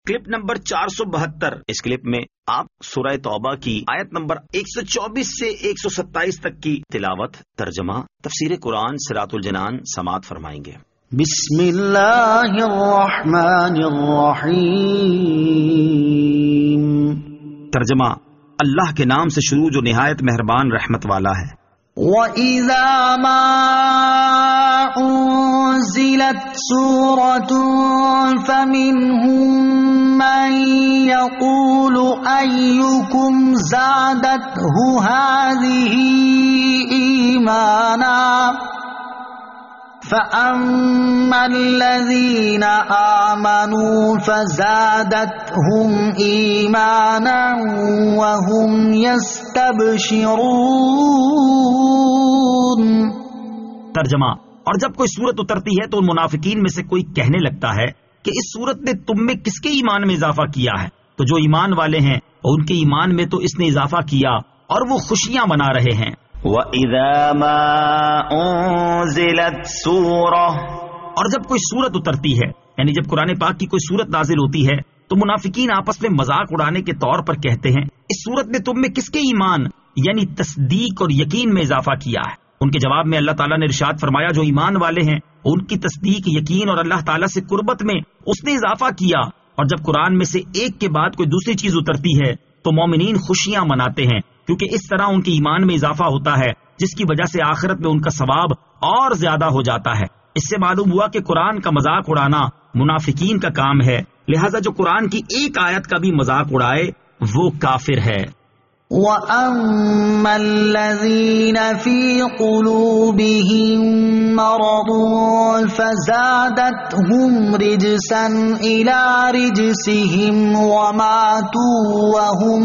Clip number 472۔ اس clip میں آپ سورہ توبہ کی آیت نمبر 124 سے 127 تک کی تلاوت، ترجمہ، تفسیر قرآن صراط الجنان سماعت فرمائیں گے۔ بسم اللہ الرحمن الرحیم۔ ترجمہ، اللہ کے نام سے شروع جو نہایت مہربان رحمت والا ہے۔ وَإِذَا مَا أُنزِلَتْ سُورَةٌ فَمِنْهُمْ مَنْ يَقُولُ أَيُّكُمْ زَادَتْهُ هَذِهِ إِيمَانًا فَأَمَّا الَّذِينَ آمَنُوا فَزَادَتْهُمْ إِيمَانًا وَهُمْ يَسْتَبْشِرُونَ۔ ترجمہ، اور جب کوئی سورت اترتی ہے تو ان منافقین میں سے کوئی کہنے لگتا ہے کہ اس سورت نے تم میں کس کے ایمان میں اضافہ کیا ہے؟ تو جو ایمان والے ہیں ان کے ایمان میں تو اس نے اضافہ کیا اور وہ خوشیاں منا رہے ہیں۔ وَإِذَا مَا أُنزِلَتْ سُورَةٌ، اور جب کوئی سورت اترتی ہے، یعنی جب قرآن پاک کی کوئی سورت نازل ہوتی ہے تو منافقین آپس میں مذاق اڑانے کے طور پر کہتے ہیں اس سورت نے تم میں کس کے ایمان یعنی تصدیق اور یقین میں اضافہ کیا ہے؟ ان کے جواب میں اللہ تعالیٰ نے ارشاد فرمایا جو ایمان والے ہیں ان کی تصدیق، یقین اور اللہ تعالیٰ سے قربت میں اس نے اضافہ کیا۔ اور جب قرآن میں سے ایک کے بعد کوئی دوسری چیز اترتی ہے تو مومنین خوشیاں مناتے ہیں، کیونکہ اس طرح ان کے ایمان میں اضافہ ہوتا ہے جس کی وجہ سے آخرت میں ان کا ثواب اور زیادہ ہو جاتا ہے۔ اس سے معلوم ہوا کہ قرآن کا مذاق اڑانا منافقین کا کام ہے، لہذا جو قرآن کی ایک آیت کا بھی مذاق اڑائے وہ کافر ہے۔ وَأَمَّا الَّذِينَ فِي قُلُوبِهِم مَّرَضٌ فَزَادَتْهُمْ رِجْسًا إِلَى رِجْسِهِمْ وَمَاتُوا وَهُمْ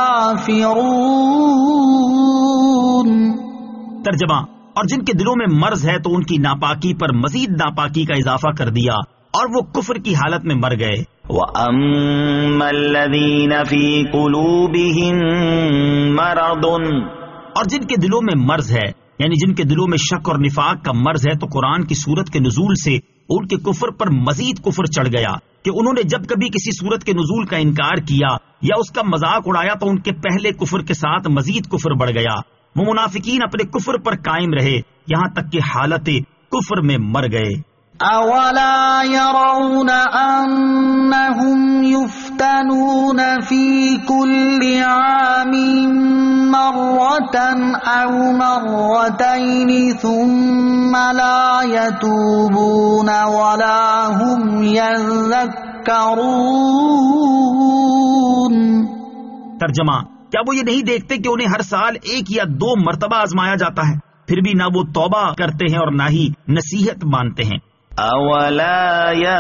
كَافِرُونَ۔ ترجمہ، اور جن کے دلوں میں مرض ہے تو ان کی ناپاکی پر مزید ناپاکی کا اضافہ کر دیا اور وہ کفر کی حالت میں مر گئے۔ وَأَمَّا الَّذِينَ فِي قُلُوبِهِم مَّرَضٌ، اور جن کے دلوں میں مرض ہے یعنی جن کے دلوں میں شک اور نفاق کا مرض ہے تو قرآن کی صورت کے نزول سے ان کے کفر پر مزید کفر چڑھ گیا کہ انہوں نے جب کبھی کسی صورت کے نزول کا انکار کیا یا اس کا مذاق اڑایا تو ان کے پہلے کفر کے ساتھ مزید کفر بڑھ گیا۔ وہ منافقین اپنے کفر پر قائم رہے یہاں تک کہ حالت کفر میں مر گئے۔ أَوَلَا يَرَوْنَ أَنَّهُمْ يُفْتَنُونَ فِي كُلِّ عَامٍ مَّرَّةً أَوْ مَرَّتَيْنِ ثُمَّ لَا يَتُوبُونَ وَلَا هُمْ يَذَّكَّرُونَ۔ ترجمہ، کیا وہ یہ نہیں دیکھتے کہ انہیں ہر سال ایک یا دو مرتبہ آزمایا جاتا ہے، پھر بھی نہ وہ توبہ کرتے ہیں اور نہ ہی نصیحت مانتے ہیں۔ أَوَلَا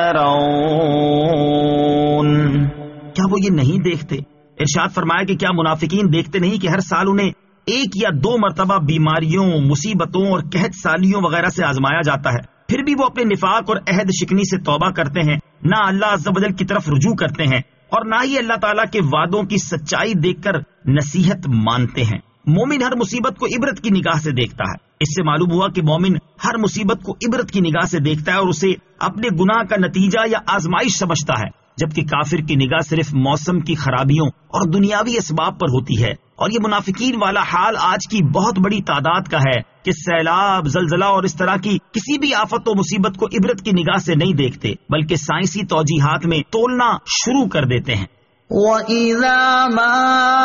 يَرَوْنَ، کیا وہ یہ نہیں دیکھتے؟ ارشاد فرمایا کہ کیا منافقین دیکھتے نہیں کہ ہر سال انہیں ایک یا دو مرتبہ بیماریوں، مصیبتوں اور قحط سالیوں وغیرہ سے آزمایا جاتا ہے، پھر بھی وہ اپنے نفاق اور عہد شکنی سے توبہ کرتے ہیں، نہ اللہ عز و جل کی طرف رجوع کرتے ہیں اور نہ ہی اللہ تعالیٰ کے وعدوں کی سچائی دیکھ کر نصیحت مانتے ہیں۔ مومن ہر مصیبت کو عبرت کی نگاہ سے دیکھتا ہے۔ اس سے معلوم ہوا کہ مومن ہر مصیبت کو عبرت کی نگاہ سے دیکھتا ہے اور اسے اپنے گناہ کا نتیجہ یا آزمائش سمجھتا ہے، جبکہ کافر کی نگاہ صرف موسم کی خرابیوں اور دنیاوی اسباب پر ہوتی ہے۔ اور یہ منافقین والا حال آج کی بہت بڑی تعداد کا ہے کہ سیلاب، زلزلہ اور اس طرح کی کسی بھی آفت و مصیبت کو عبرت کی نگاہ سے نہیں دیکھتے بلکہ سائنسی توجیحات میں تولنا شروع کر دیتے ہیں۔ وَإِذَا مَا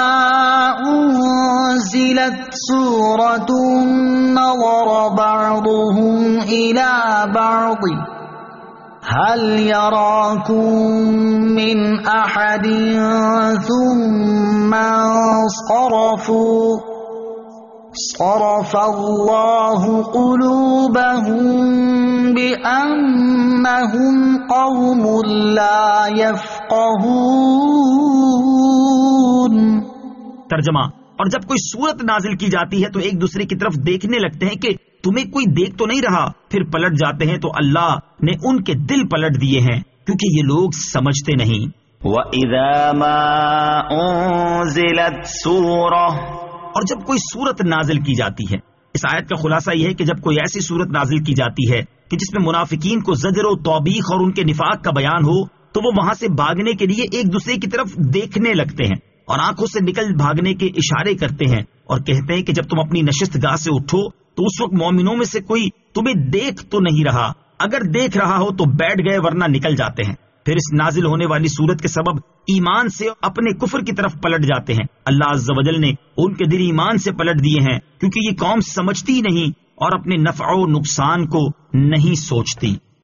أُنزِلَتْ سُورَةٌ نَظَرَ بَعْضُهُمْ إِلَى بَعْضٍ هَلْ يَرَاكُمْ مِنْ أَحَدٍ ثُمَّ انصَرَفُوا صَرَفَ اللَّهُ قُلُوبَهُم بِأَنَّهُمْ قَوْمٌ لَّا يَفْقَهُونَ۔ ترجمہ، اور جب کوئی سورت نازل کی جاتی ہے تو ایک دوسرے کی طرف دیکھنے لگتے ہیں کہ تمہیں کوئی دیکھ تو نہیں رہا، پھر پلٹ جاتے ہیں تو اللہ نے ان کے دل پلٹ دیے ہیں کیونکہ یہ لوگ سمجھتے نہیں۔ وَإِذَا مَا أُنزِلَتْ سُورَةٌ، اور جب کوئی سورت نازل کی جاتی ہے، اس آیت کا خلاصہ یہ ہے کہ جب کوئی ایسی سورت نازل کی جاتی ہے کہ جس میں منافقین کو زجر و توبیخ اور ان کے نفاق کا بیان ہو تو وہ وہاں سے بھاگنے کے لیے ایک دوسرے کی طرف دیکھنے لگتے ہیں اور آنکھوں سے نکل بھاگنے کے اشارے کرتے ہیں اور کہتے ہیں کہ جب تم اپنی نشست گاہ سے اٹھو تو اس وقت مومنوں میں سے کوئی تمہیں دیکھ تو نہیں رہا، اگر دیکھ رہا ہو تو بیٹھ گئے ورنہ نکل جاتے ہیں۔ پھر اس نازل ہونے والی صورت کے سبب ایمان سے اپنے کفر کی طرف پلٹ جاتے ہیں۔ اللہ عز و جل نے ان کے دل ایمان سے پلٹ دیے ہیں کیونکہ یہ قوم سمجھتی نہیں اور اپنے نفع و نقصان کو نہیں سوچتی۔